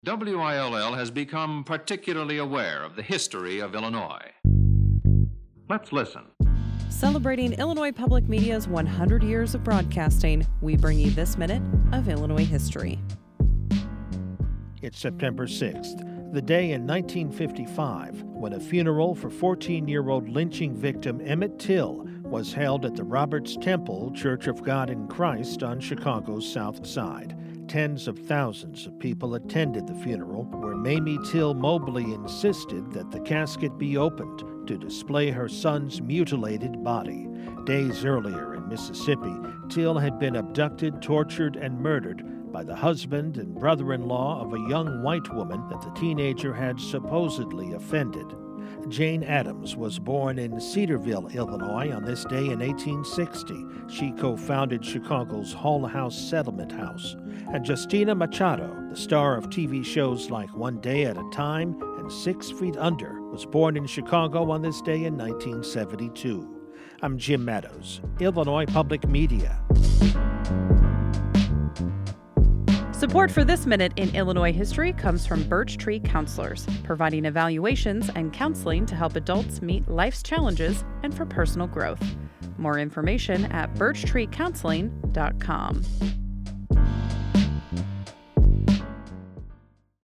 WILL has become particularly aware of the history of Illinois. Let's listen. Celebrating Illinois Public Media's 100 years of broadcasting, we bring you this minute of Illinois history. It's September 6th, the day in 1955 when a funeral for 14-year-old lynching victim Emmett Till was held at the Roberts Temple Church of God in Christ on Chicago's South Side. Tens of thousands of people attended the funeral, where Mamie Till Mobley insisted that the casket be opened to display her son's mutilated body. Days earlier in Mississippi, Till had been abducted, tortured, and murdered by the husband and brother-in-law of a young white woman that the teenager had supposedly offended. Jane Addams was born in Cedarville, Illinois on this day in 1860. She co-founded Chicago's Hull House Settlement House. And Justina Machado, the star of TV shows like One Day at a Time and 6 Feet Under, was born in Chicago on this day in 1972. I'm Jim Meadows, Illinois Public Media. Support for this minute in Illinois history comes from Birch Tree Counselors, providing evaluations and counseling to help adults meet life's challenges and for personal growth. More information at birchtreecounseling.com.